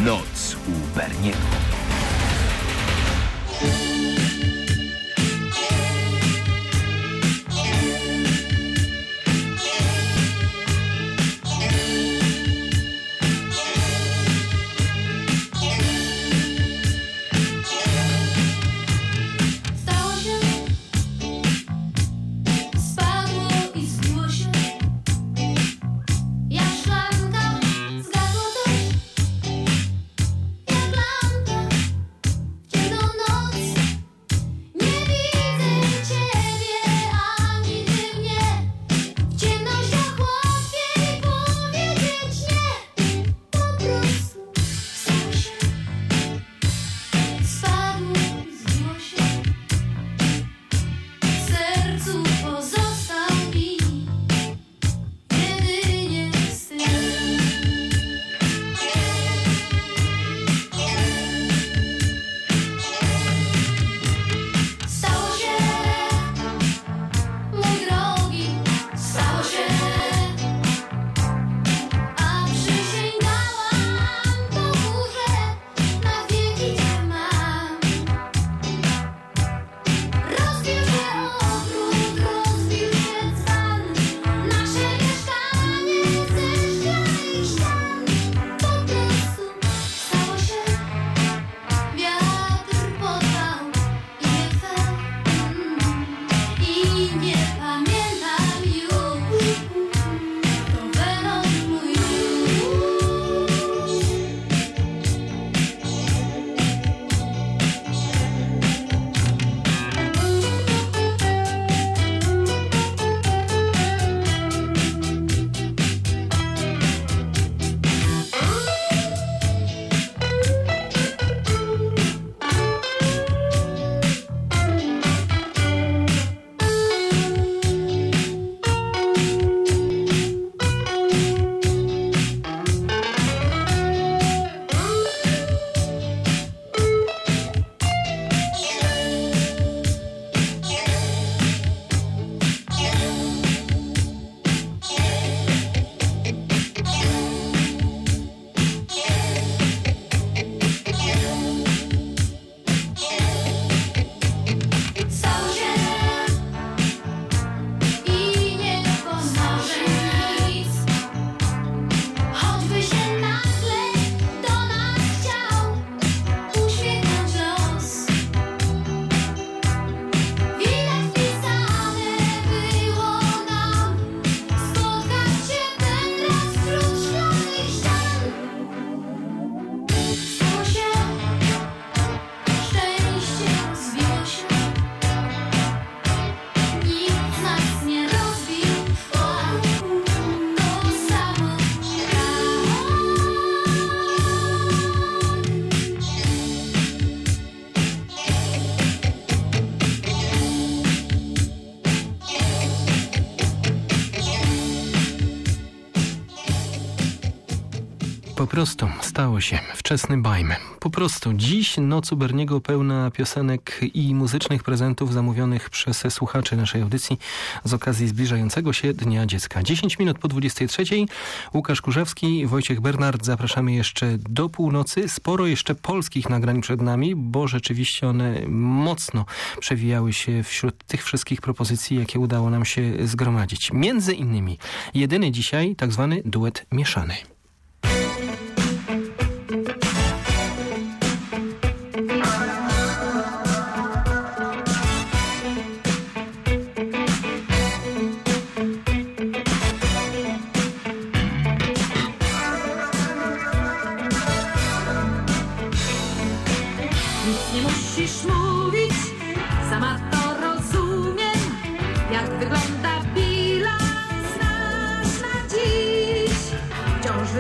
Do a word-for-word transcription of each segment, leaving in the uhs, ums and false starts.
Noc u Berniego. Po prostu stało się. Wczesny bajm. Po prostu dziś noc u Berniego pełna piosenek i muzycznych prezentów zamówionych przez słuchaczy naszej audycji z okazji zbliżającego się Dnia Dziecka. dziesięć minut po dwudziestej trzeciej. Łukasz Kurzewski, Wojciech Bernard. Zapraszamy jeszcze do północy. Sporo jeszcze polskich nagrań przed nami, bo rzeczywiście one mocno przewijały się wśród tych wszystkich propozycji, jakie udało nam się zgromadzić. Między innymi jedyny dzisiaj tak zwany duet mieszany. Wygląda bilans nasz na dziś. Wciąż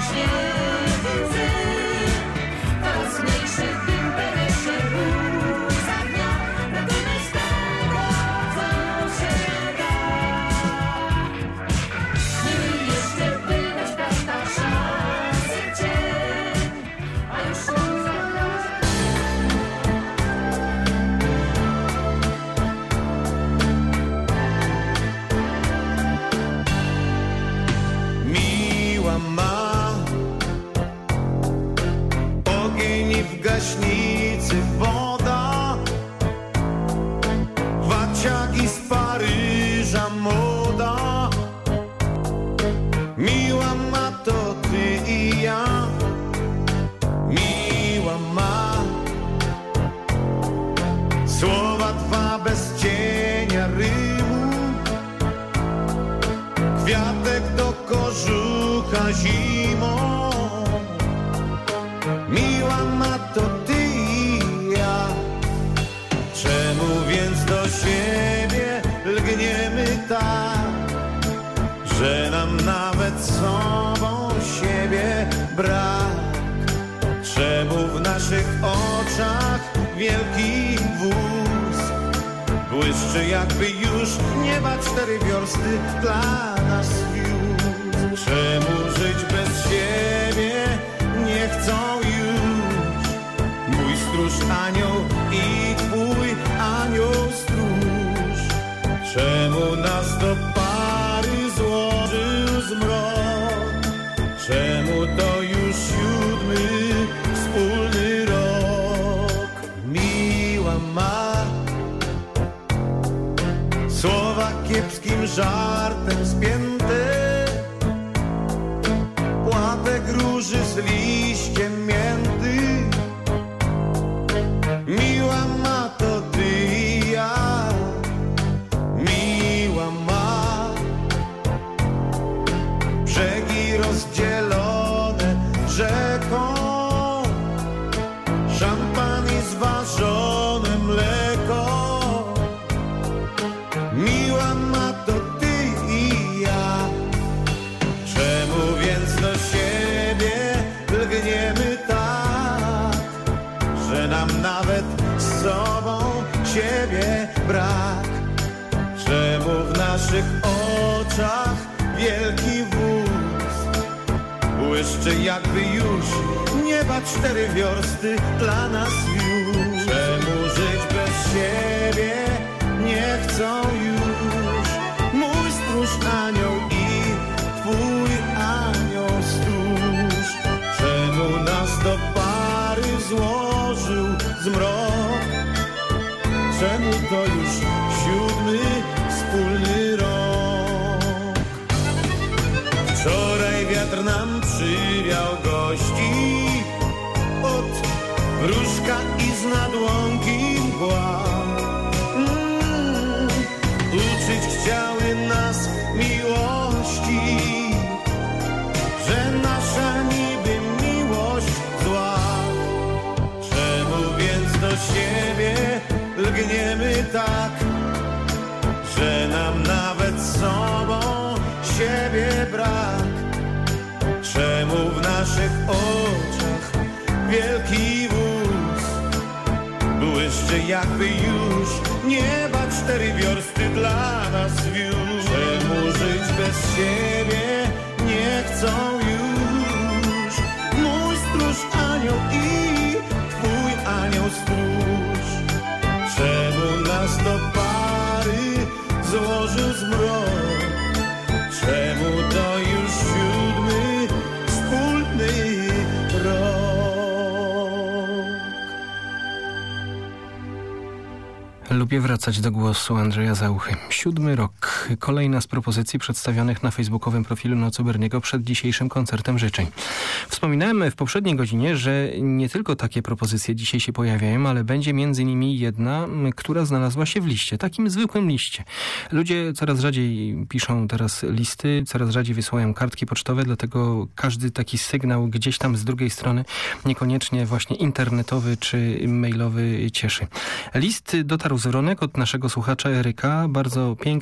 Lubię wracać do głosu Andrzeja Zauchy. Siódmy rok. Kolejna z propozycji przedstawionych na facebookowym profilu Nocy Berniego przed dzisiejszym koncertem życzeń. Wspominałem w poprzedniej godzinie, że nie tylko takie propozycje dzisiaj się pojawiają, ale będzie między innymi jedna, która znalazła się w liście. Takim zwykłym liście. Ludzie coraz rzadziej piszą teraz listy, coraz rzadziej wysyłają kartki pocztowe, dlatego każdy taki sygnał gdzieś tam z drugiej strony, niekoniecznie właśnie internetowy czy mailowy, cieszy. List dotarł z Wronek od naszego słuchacza Eryka. Bardzo piękny, długi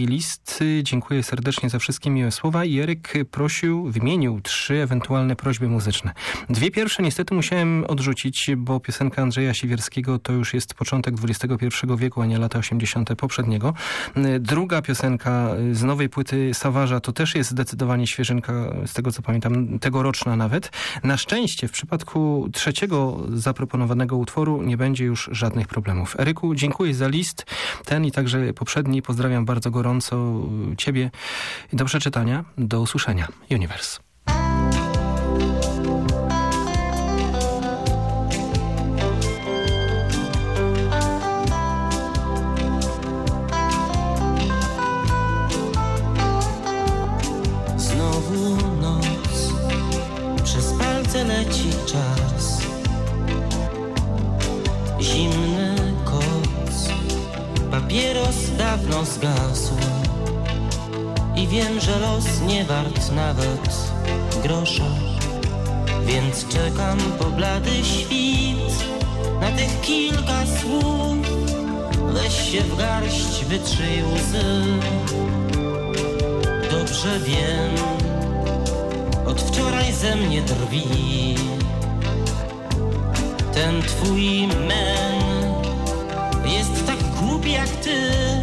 długi list. Dziękuję serdecznie za wszystkie miłe słowa. I Eryk prosił, wymienił trzy ewentualne prośby muzyczne. Dwie pierwsze niestety musiałem odrzucić, bo piosenka Andrzeja Siwierskiego to już jest początek dwudziestego pierwszego wieku, a nie lata osiemdziesiąte poprzedniego. Druga piosenka z nowej płyty Savarza to też jest zdecydowanie świeżynka, z tego co pamiętam, tegoroczna nawet. Na szczęście w przypadku trzeciego zaproponowanego utworu nie będzie już żadnych problemów. Eryku, dziękuję za list. Ten i także poprzedni. Pozdrawiam bardzo gorąco Ciebie. Do przeczytania. Do usłyszenia. Universe. Znowu noc, przez palce leci czas. Zimny koc, papieros dawno zgasł. I wiem, że los nie wart nawet grosza. Więc czekam po blady świt na tych kilka słów. Weź się w garść, wytrzyj łzy. Dobrze wiem, od wczoraj ze mnie drwi ten twój men. Jest tak głupi jak ty.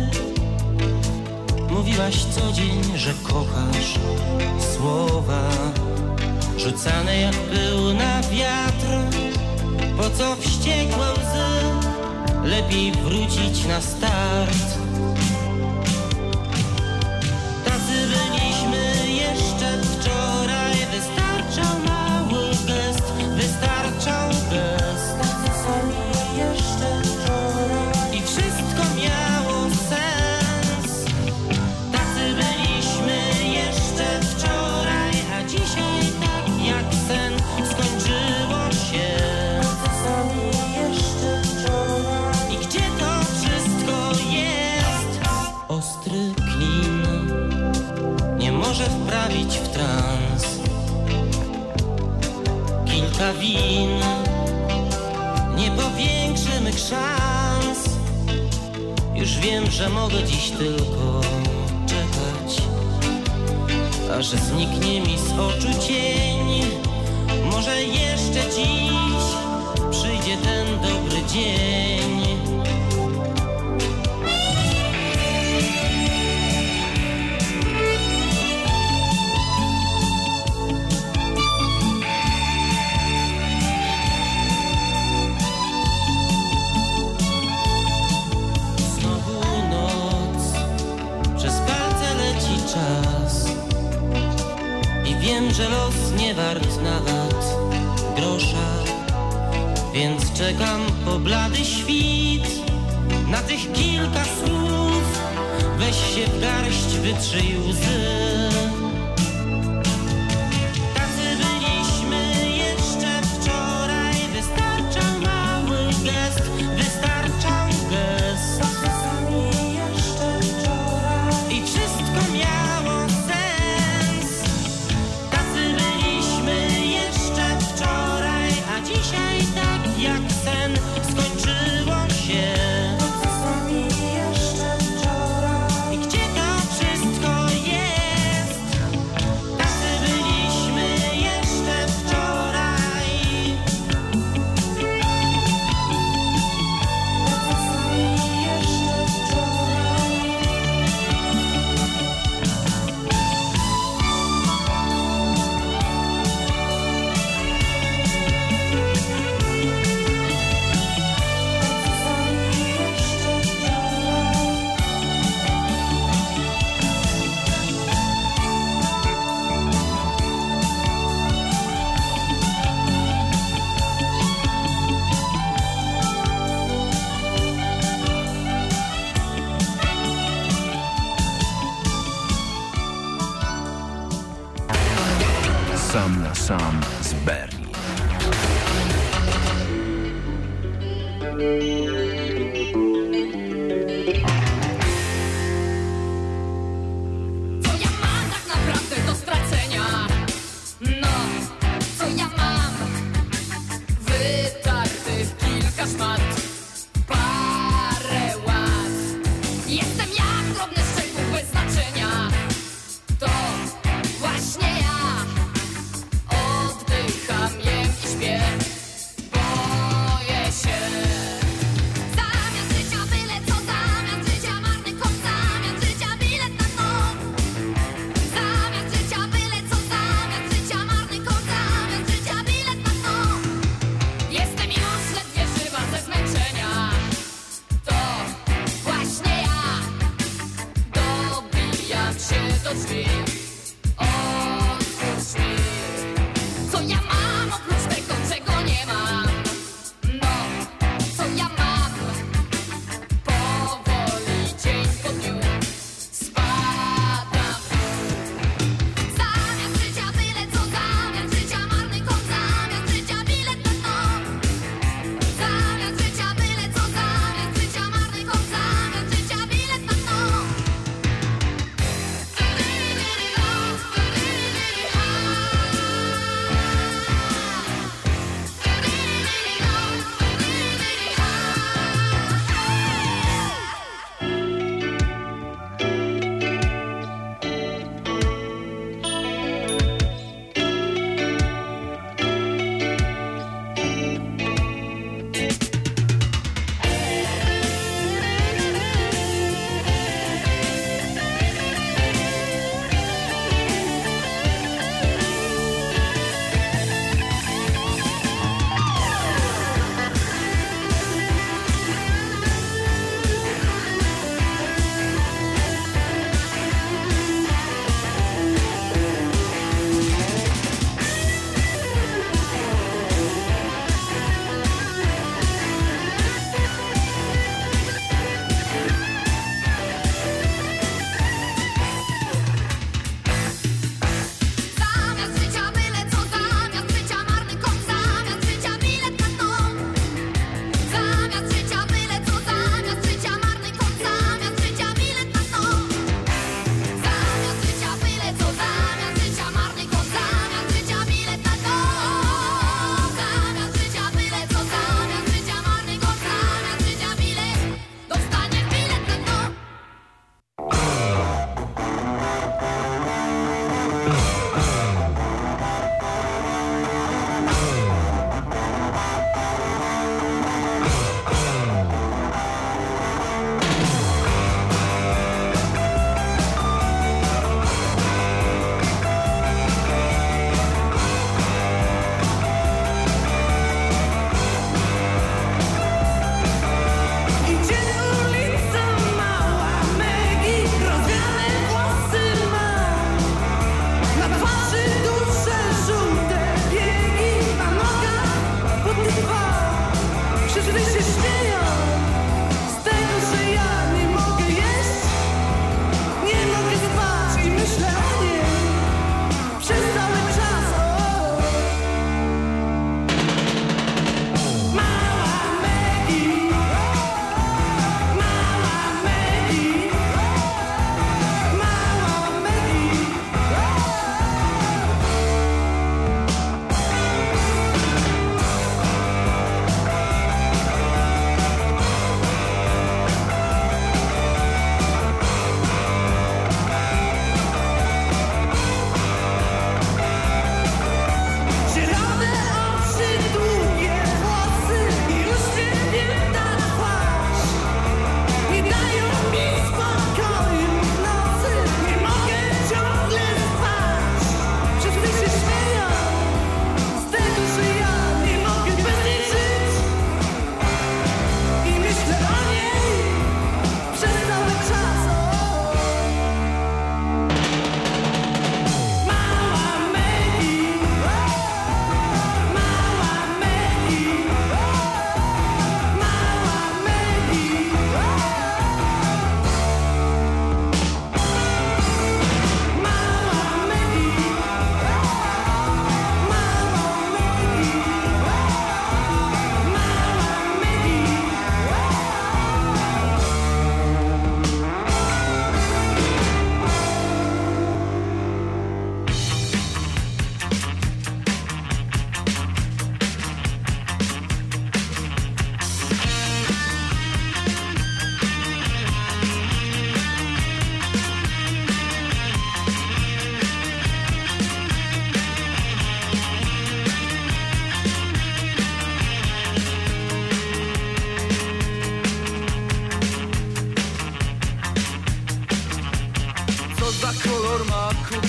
Mówiłaś co dzień, że kochasz. Słowa rzucane jak pył na wiatr. Po co wściekłe łzy? Lepiej wrócić na start. Tacy byliśmy jeszcze wczoraj. Wystarczał mały gest. Wystarczał gest. Tacy sami jeszcze wczoraj. I wszystko miało sens. Tacy byliśmy jeszcze wczoraj. A dzisiaj tak jak sen skończyło się. Tacy sami jeszcze wczoraj. I gdzie to wszystko jest? Ostry klin nie może wprawić w trans. Kilka win nie powiększy mych szans. Już wiem, że mogę dziś tylko czekać, aż zniknie mi z oczu cień. Może jeszcze dziś przyjdzie ten dobry dzień. Wiem, że los nie wart nawet grosza. Więc czekam po blady świt na tych kilka słów. Weź się w garść, wytrzyj łzy. Tacy byliśmy jeszcze wczoraj. Wystarczał mały gest. Wystarczał gest. Tacy jeszcze wczoraj. I wszystko miało sens. Dzisiaj tak jak sen skończyło się. Sami jeszcze wczoraj. I gdzie to wszystko jest? Tacy byliśmy jeszcze wczoraj. Sami jeszcze wczoraj. Sam na sam z Berlin. Co ja mam tak naprawdę do stracenia? No, co ja mam? Wytartych kilka szmat, parę łat. Jestem jak drobny szczegół bez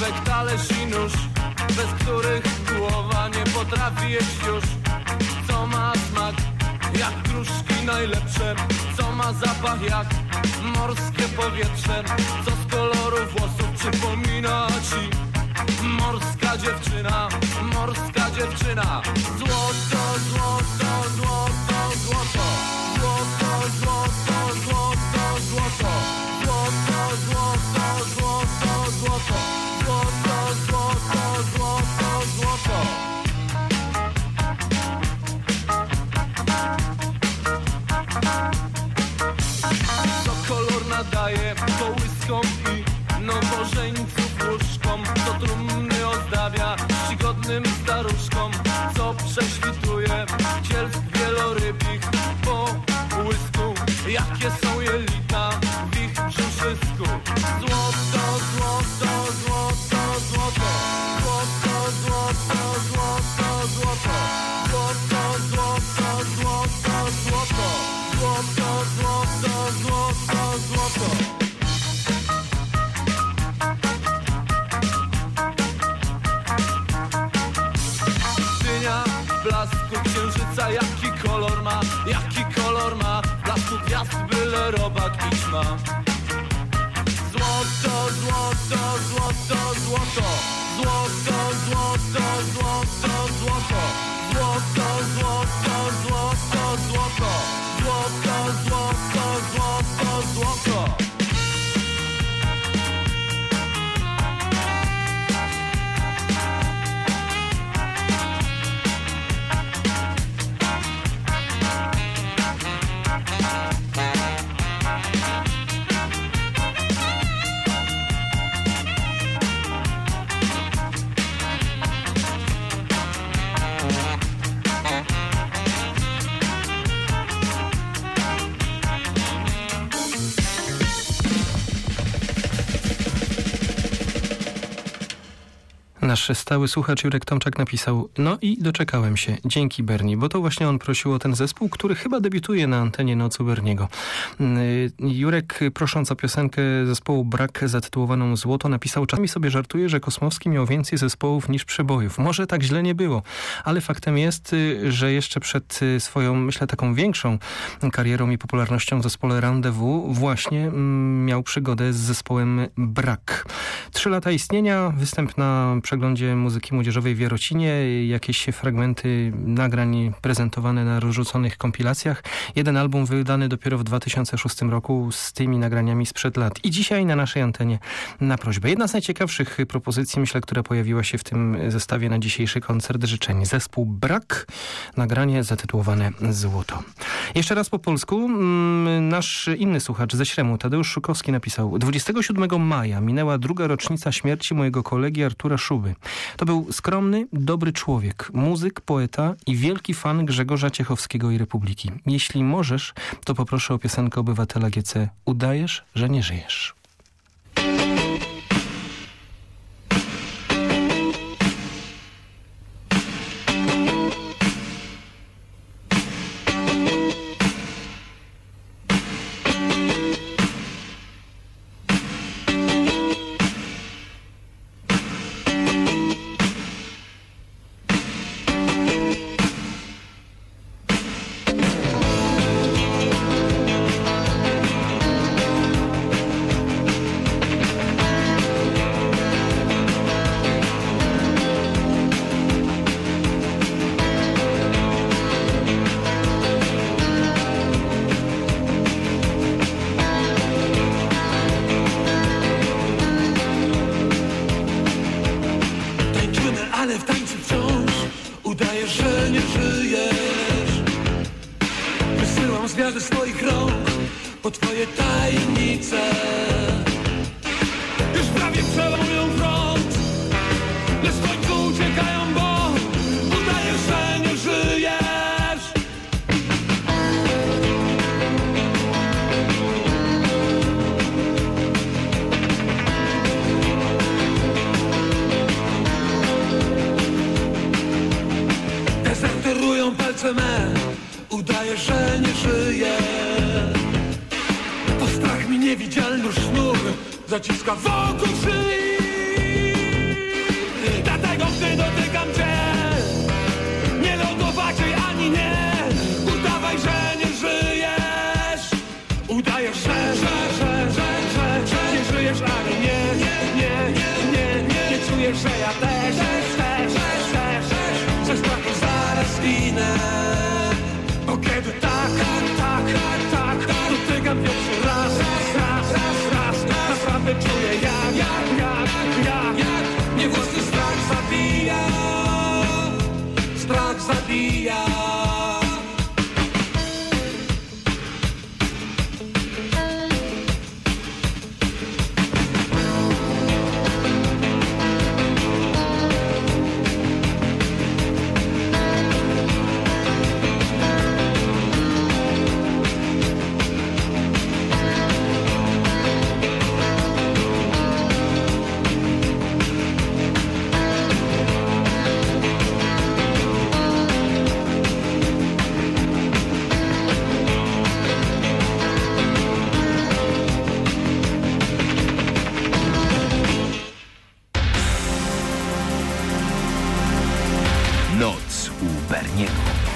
worek, talerz i nóż, bez których głowa nie potrafi jeść już. Co ma smak jak gruszki najlepsze, co ma zapach jak morskie powietrze, co z koloru włosów przypomina ci morska dziewczyna, morska dziewczyna. Złoto, złoto, złoto, złoto, złoto, złoto, złoto, złoto, złoto, złoto, złoto, złoto, złoto, złoto, złoto, złoto. Co kolor nadaje kołyskom i nowożeńców łóżkom, co trumny ozdabia czcigodnym staruszkom, co prześwituje cielsk wielorybich po łysku, jakie są jelita w ich brzuszysku. Złoto, złoto, złoto, złoto, złoto, złoto, złoto, złoto, złoto, złoto, złoto, złoto, złoto, złoto, złoto, złoto. Blasku księżyca, jaki kolor ma, jaki kolor ma, blasku gwiazd byle robak iść ma. Złoto, złoto, złoto, złoto, złoto, złoto, złoto, złoto, złoto, złoto, złoto, złoto, złoto, złoto, złoto, złoto. Nasz stały słuchacz Jurek Tomczak napisał: no i doczekałem się. Dzięki, Bernie, bo to właśnie on prosił o ten zespół, który chyba debiutuje na antenie Nocy Berniego. Jurek, prosząc o piosenkę zespołu Brak zatytułowaną Złoto, napisał: czasami sobie żartuję, że Kosmowski miał więcej zespołów niż przebojów. Może tak źle nie było, ale faktem jest, że jeszcze przed swoją, myślę, taką większą karierą i popularnością w zespole Rendezvous właśnie miał przygodę z zespołem Brak. Trzy lata istnienia, występ na przeglądzie muzyki młodzieżowej w Jarocinie, jakieś fragmenty nagrań prezentowane na rozrzuconych kompilacjach. Jeden album wydany dopiero w dwa tysiące szóstym roku z tymi nagraniami sprzed lat. I dzisiaj na naszej antenie na prośbę. Jedna z najciekawszych propozycji, myślę, która pojawiła się w tym zestawie na dzisiejszy koncert życzeń. Zespół Brak, nagranie zatytułowane Złoto. Jeszcze raz po polsku. Nasz inny słuchacz ze Śremu, Tadeusz Szukowski, napisał: dwudziestego siódmego maja minęła druga rocznica śmierci mojego kolegi Artura Szuby. To był skromny, dobry człowiek, muzyk, poeta i wielki fan Grzegorza Ciechowskiego i Republiki. Jeśli możesz, to poproszę o piosenkę Obywatela G C Udajesz, że nie żyjesz. Udaję, że nie żyję. To strach mi niewidzialny sznur zaciska wokół szyi. día. Noc u Berniego.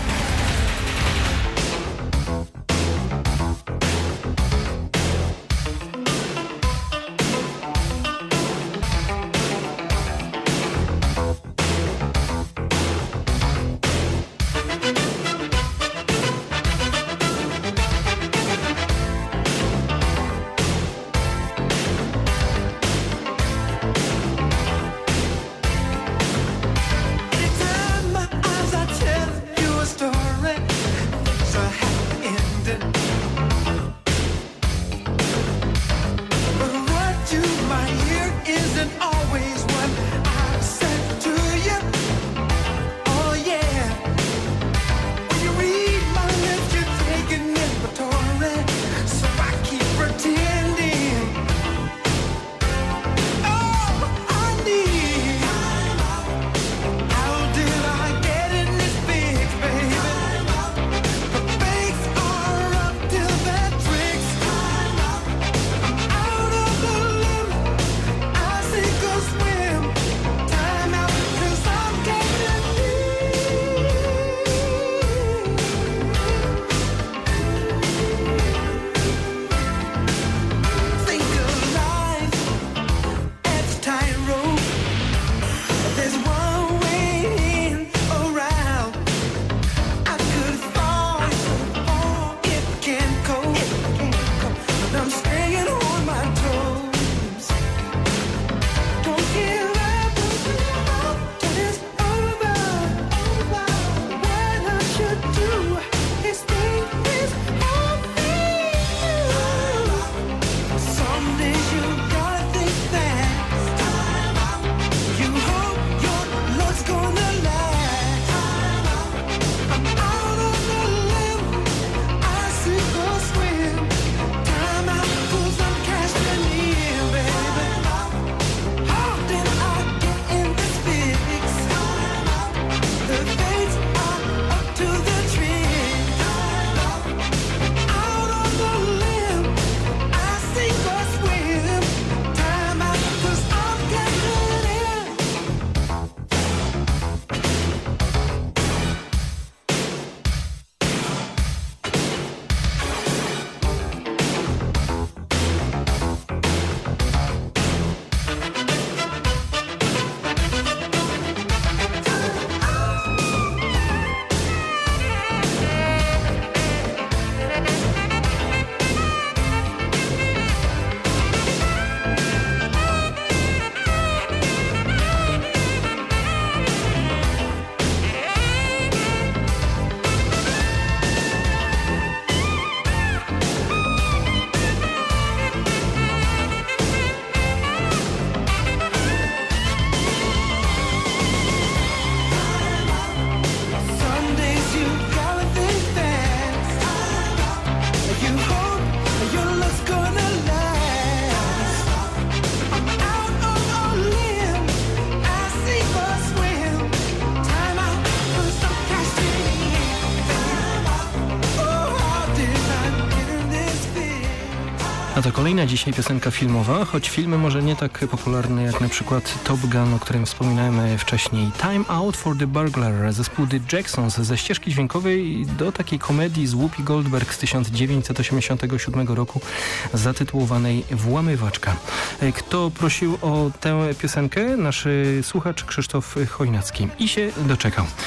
A to kolejna dzisiaj piosenka filmowa, choć filmy może nie tak popularne jak na przykład Top Gun, o którym wspominałem wcześniej. Time Out for the Burglar, zespół The Jacksons, ze ścieżki dźwiękowej do takiej komedii z Whoopi Goldberg z tysiąc dziewięćset osiemdziesiątego siódmego roku zatytułowanej Włamywaczka. Kto prosił o tę piosenkę? Nasz słuchacz Krzysztof Chojnacki i się doczekał.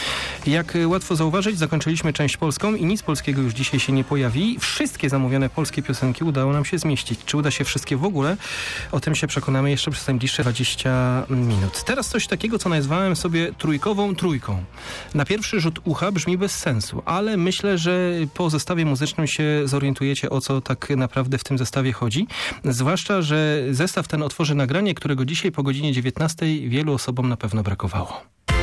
Jak łatwo zauważyć, zakończyliśmy część polską i nic polskiego już dzisiaj się nie pojawi. Wszystkie zamówione polskie piosenki udało nam się zmieścić. Czy uda się wszystkie w ogóle? O tym się przekonamy jeszcze przez najbliższe dwadzieścia minut. Teraz coś takiego, co nazwałem sobie trójkową trójką. Na pierwszy rzut ucha brzmi bez sensu, ale myślę, że po zestawie muzycznym się zorientujecie, o co tak naprawdę w tym zestawie chodzi. Zwłaszcza, że zestaw ten otworzy nagranie, którego dzisiaj po godzinie dziewiętnastej wielu osobom na pewno brakowało.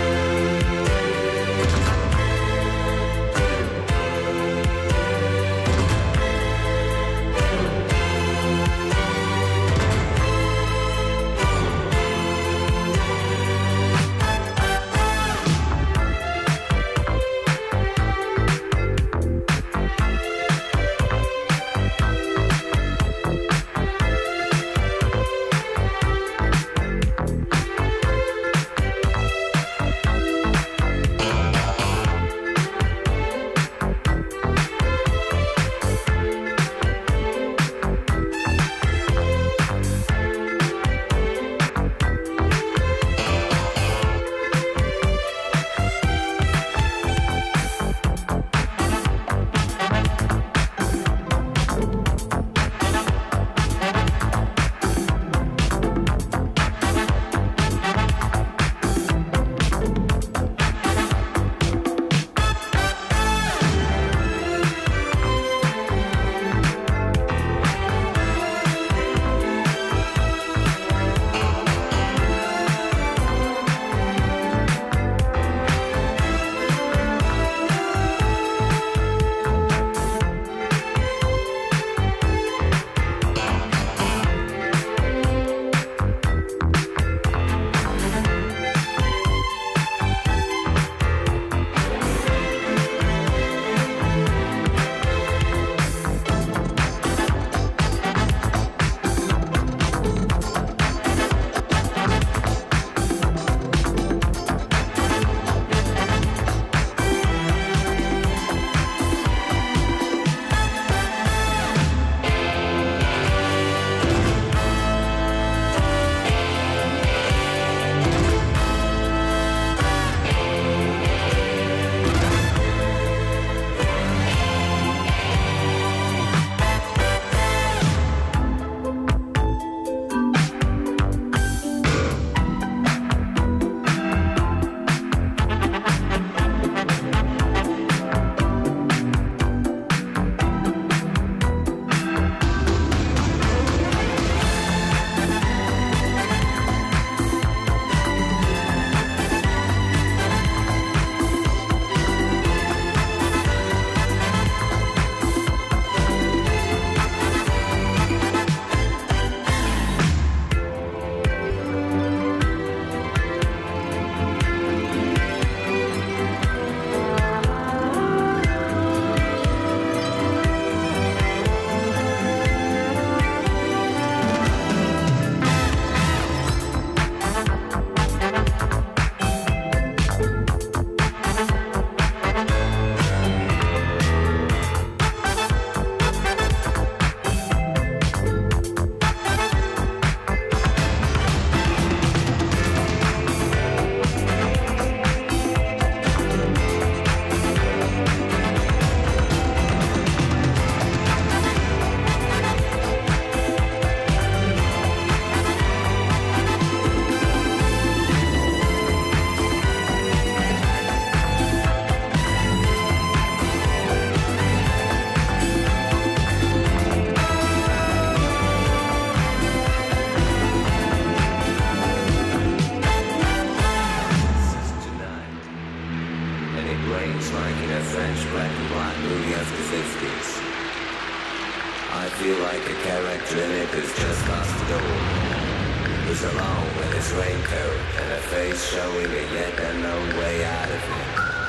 I feel like a character in it who's just lost the door. Who's alone with his raincoat and a face showing a yet unknown way out of it.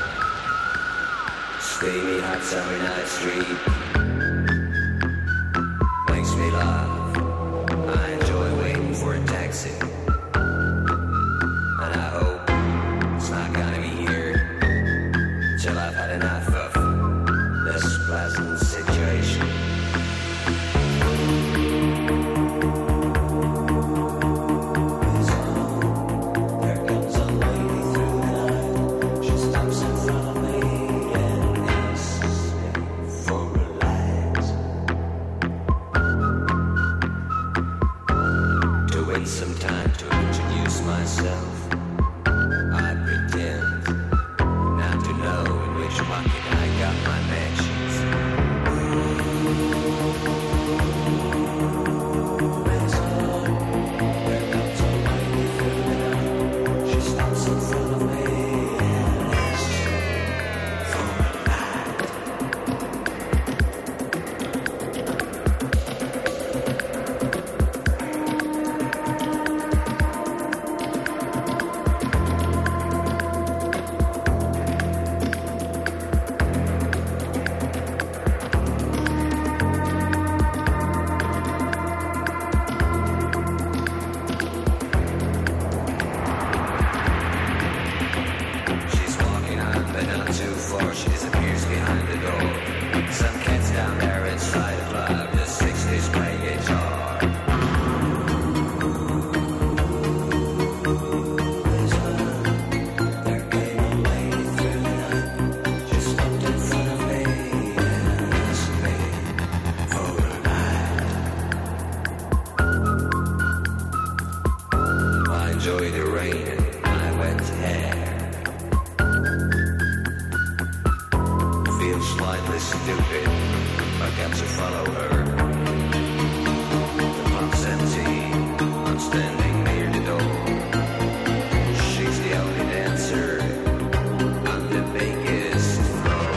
Steamy hot summer night street makes me laugh. I enjoy waiting for a taxi, and I hope it's not gonna be here till I've had enough of this pleasant situation. There comes a lady through the night. She stops in front of this stupid. I got to follow her. The pub's empty. I'm standing near the door. She's the only dancer on the biggest floor.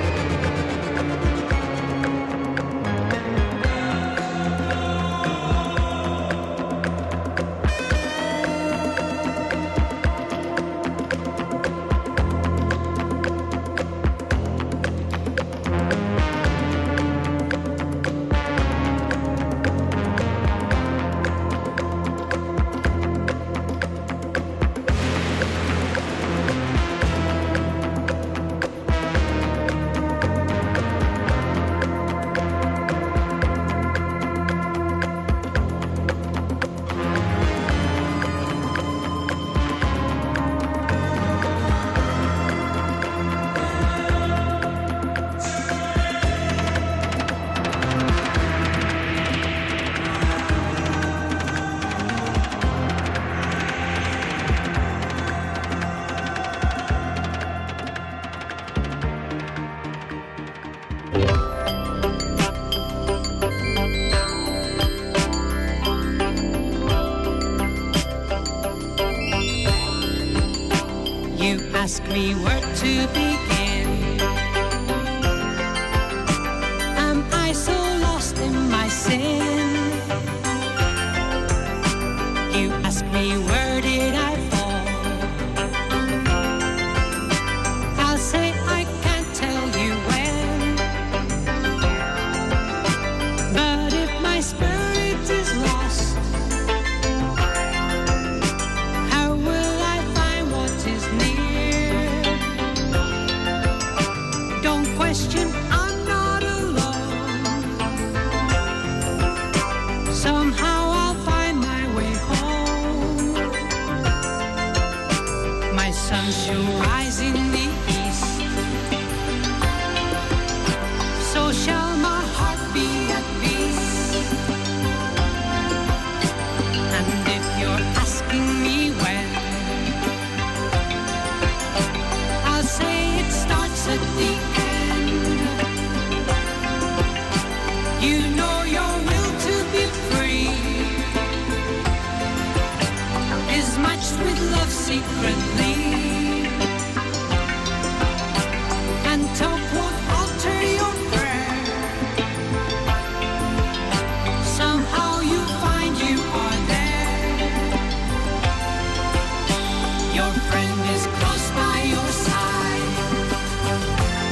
Ask me where to begin. Am I so lost in my sin? You ask me where did I fall? I'll say I can't tell you when. But if my spirit is lost, how will I find what is near? Question, I'm not alone. Somehow I'll find my way home. My sun shall rise in the east, so shall my heart be at peace. And if you're asking me when, I'll say it starts at the end. You know your will to be free is matched with love secretly, and talk won't alter your prayer. Somehow you find you are there. Your friend is close by your side.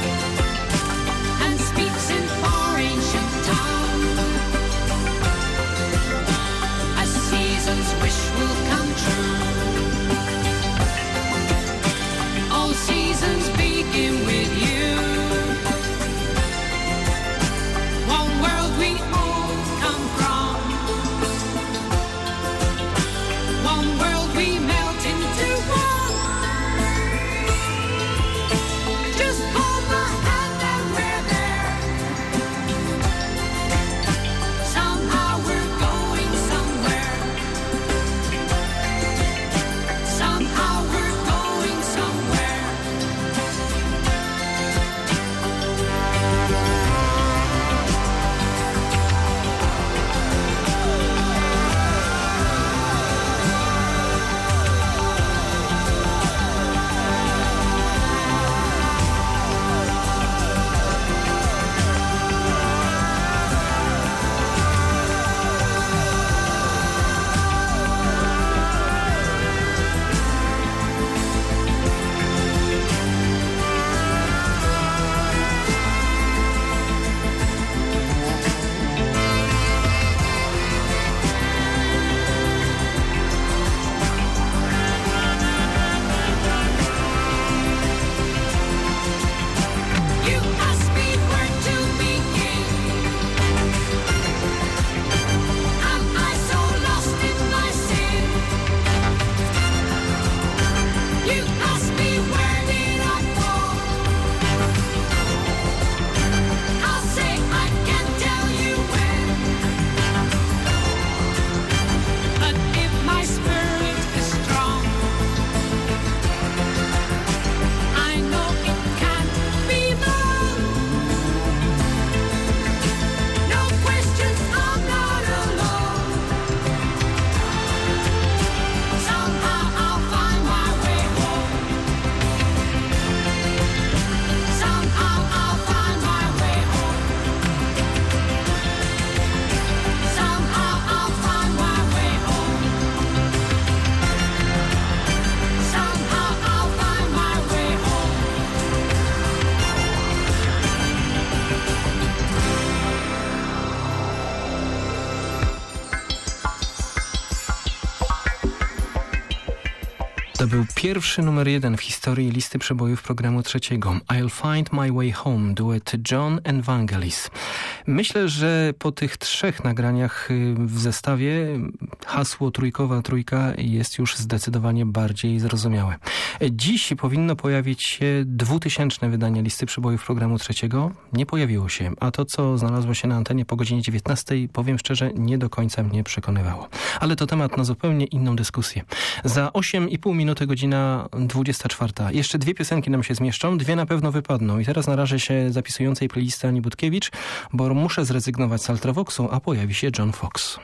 To był pierwszy numer jeden w historii listy przebojów programu trzeciego. I'll Find My Way Home, duet John and Vangelis. Myślę, że po tych trzech nagraniach w zestawie hasło trójkowa trójka jest już zdecydowanie bardziej zrozumiałe. Dziś powinno pojawić się dwutysięczne wydanie listy przebojów programu trzeciego. Nie pojawiło się, a to, co znalazło się na antenie po godzinie dziewiętnastej, powiem szczerze, nie do końca mnie przekonywało. Ale to temat na zupełnie inną dyskusję. Za osiem i pół minuty godzina dwudziesta czwarta. Jeszcze dwie piosenki nam się zmieszczą, dwie na pewno wypadną. I teraz narażę się zapisującej playlisty Ani Budkiewicz, bo muszę zrezygnować z Ultravoxu, a pojawi się John Fox.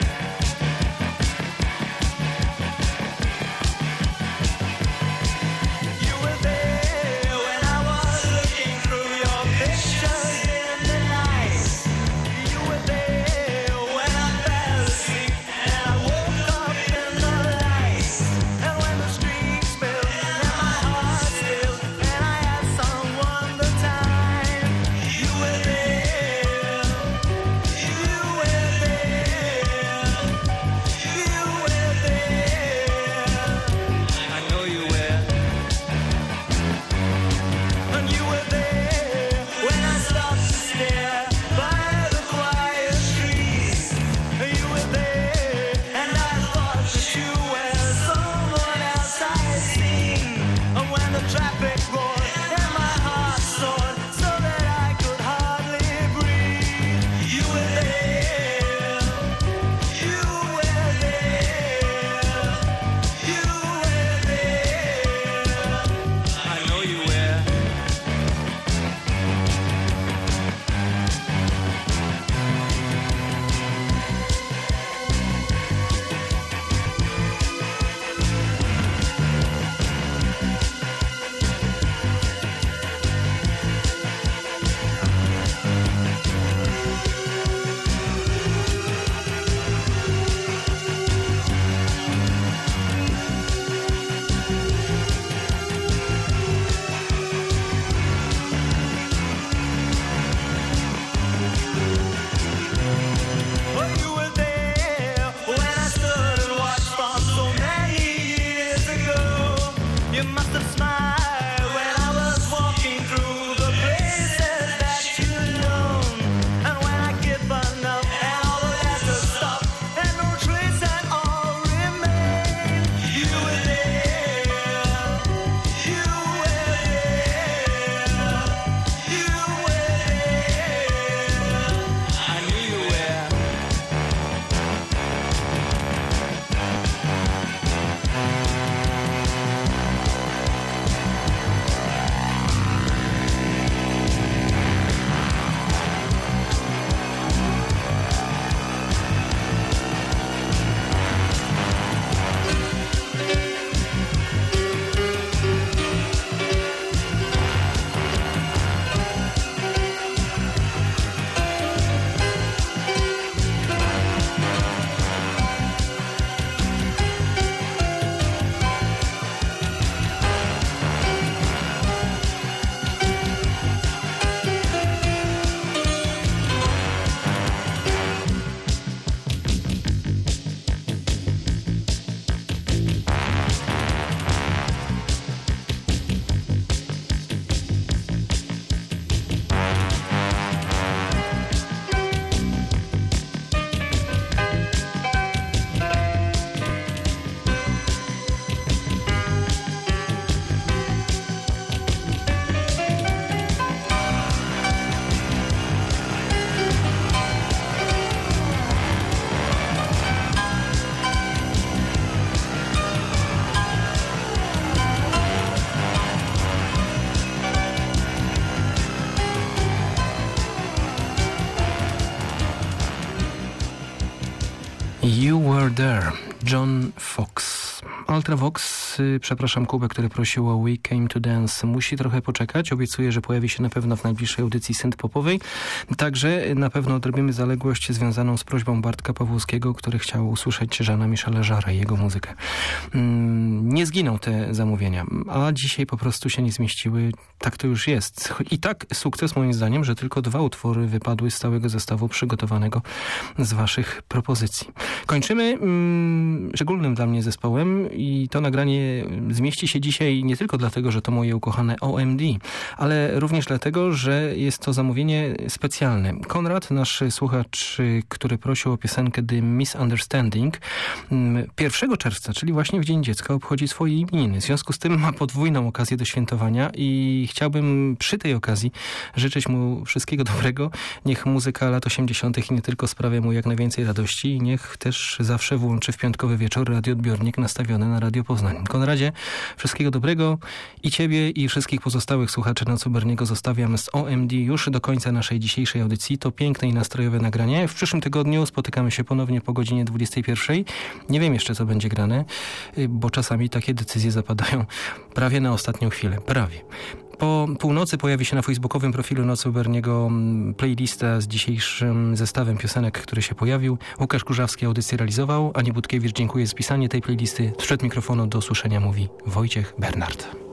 You Were There, John Fox. Ultravox, przepraszam Kubę, który prosił o We Came to Dance, musi trochę poczekać. Obiecuję, że pojawi się na pewno w najbliższej audycji synth-popowej. Także na pewno odrobimy zaległość związaną z prośbą Bartka Pawłowskiego, który chciał usłyszeć Jeana Michela Jarre i jego muzykę. Nie zginą te zamówienia, a dzisiaj po prostu się nie zmieściły. Tak to już jest. I tak sukces moim zdaniem, że tylko dwa utwory wypadły z całego zestawu przygotowanego z waszych propozycji. Kończymy mm, szczególnym dla mnie zespołem i to nagranie zmieści się dzisiaj nie tylko dlatego, że to moje ukochane O M D, ale również dlatego, że jest to zamówienie specjalne. Konrad, nasz słuchacz, który prosił o piosenkę The Misunderstanding, pierwszego czerwca, czyli właśnie w Dzień Dziecka, obchodzi swoje imieniny. W związku z tym ma podwójną okazję do świętowania i chciałbym przy tej okazji życzyć mu wszystkiego dobrego. Niech muzyka lat osiemdziesiątych i nie tylko sprawia mu jak najwięcej radości i niech też zawsze włączy w piątkowy wieczór radioodbiornik nastawiony na Radio Poznań. Konradzie, wszystkiego dobrego i ciebie i wszystkich pozostałych słuchaczy Nocy Berniego zostawiam z O M D już do końca naszej dzisiejszej audycji. To piękne i nastrojowe nagranie. W przyszłym tygodniu spotykamy się ponownie po godzinie dwudziestej pierwszej. Nie wiem jeszcze, co będzie grane, bo czasami takie decyzje zapadają prawie na ostatnią chwilę. Prawie. Po północy pojawi się na facebookowym profilu Nocy Berniego playlista z dzisiejszym zestawem piosenek, który się pojawił. Łukasz Kurzawski audycję realizował. Ani Budkiewicz dziękuję za spisanie tej playlisty. Przed mikrofonu do usłyszenia mówi Wojciech Bernard.